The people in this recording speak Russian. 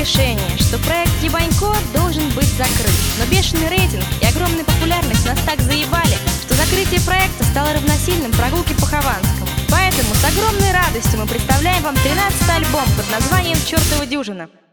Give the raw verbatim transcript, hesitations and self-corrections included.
решение, что проект Ебанько должен быть закрыт. Но бешеный рейтинг и огромная популярность нас так заебали, что закрытие проекта стало равносильным прогулке по Хованскому. Поэтому с огромной радостью мы представляем вам тринадцатый альбом под названием «Чёртова дюжина».